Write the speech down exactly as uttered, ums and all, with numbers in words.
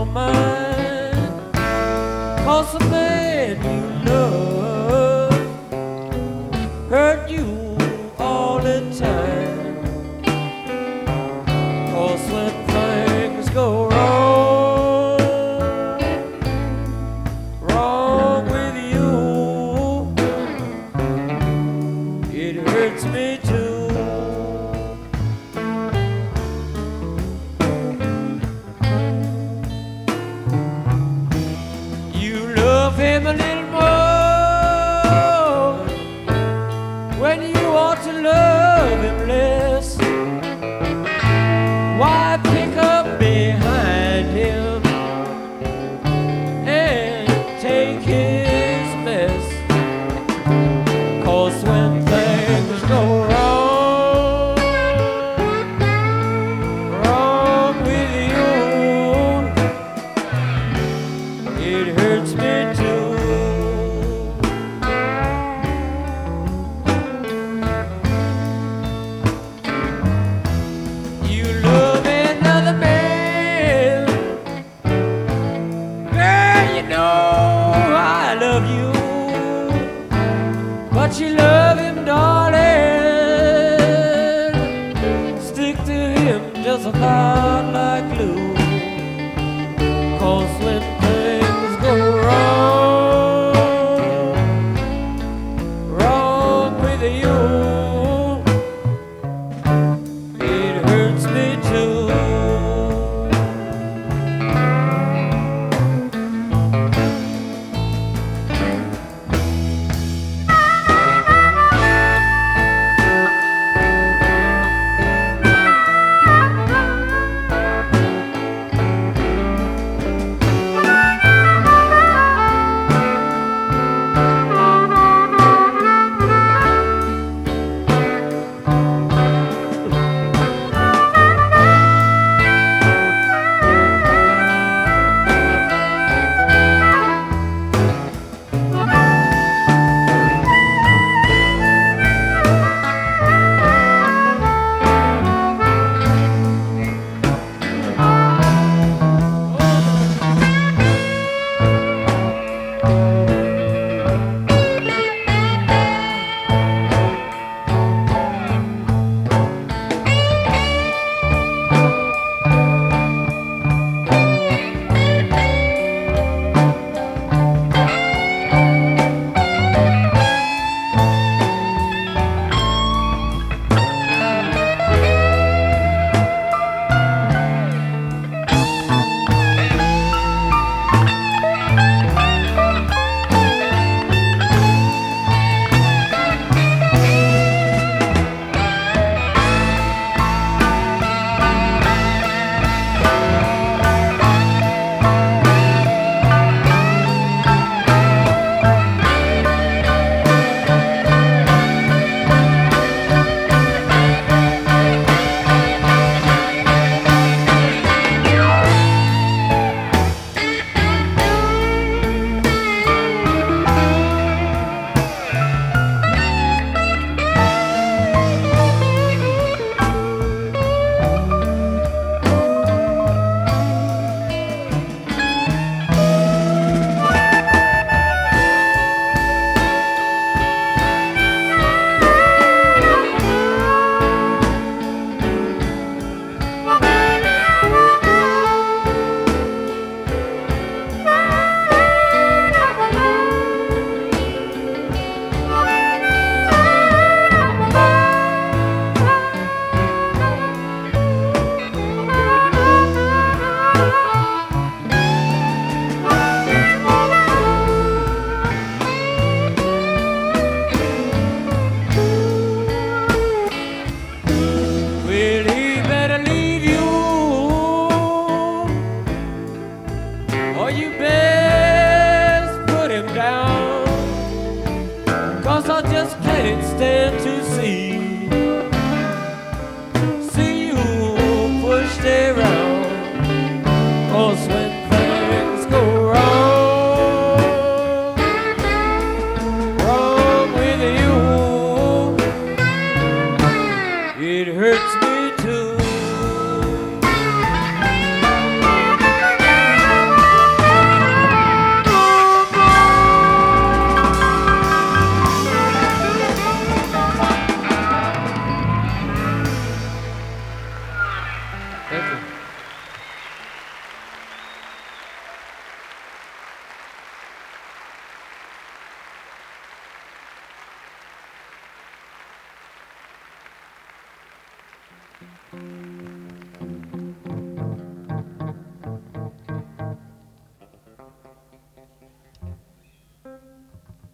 your mind. 'Cause the man you love hurt you all the time. 'Cause when things go wrong, wrong with you, it hurts me too. You love him a little more when you ought to love him less. Why pick up behind him and take his mess? 'Cause when things go wrong, wrong with you, it hurts me too. You love another man, girl, you know I love you, but you love him, darling. Stick to him just about like glue. 'Cause when things go wrong, wrong with you, it hurts me too. Thank you.